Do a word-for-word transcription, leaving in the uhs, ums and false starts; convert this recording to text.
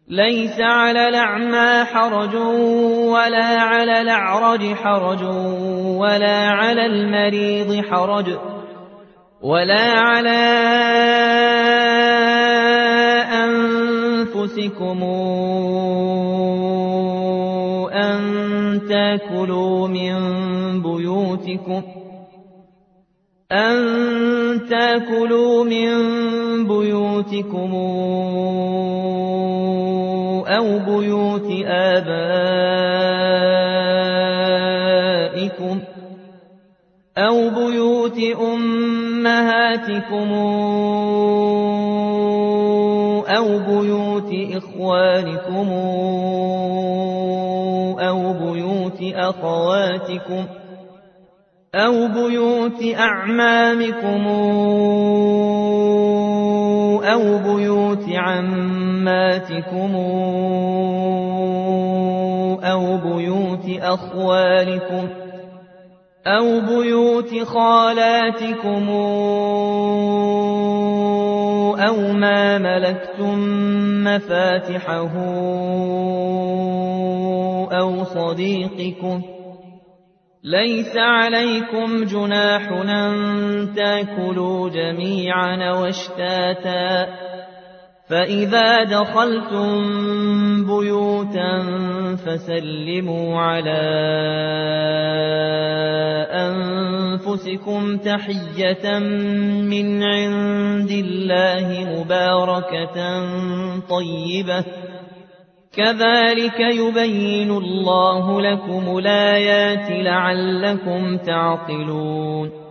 ليس على الأعمى حرج ولا على الأعرج حرج ولا على المريض حرج ولا على أنفسكم أن تأكلوا من بيوتكم أن تأكلوا من بيوتكم أو بيوت آبائكم أو بيوت أمهاتكم أو بيوت إخوانكم أو بيوت أخواتكم أو بيوت أعمامكم أو بيوت عماتكم أو بيوت أخوالكم أو بيوت خالاتكم أو ما ملكتم مفاتحه أو صديقكم. ليس عليكم جناح أن تأكلوا جميعا واشتاتا، فإذا دخلتم بيوتا فسلموا على أنفسكم تحية من عند الله مباركة طيبة، كذلك يبين الله لكم الآيات لعلكم تعقلون.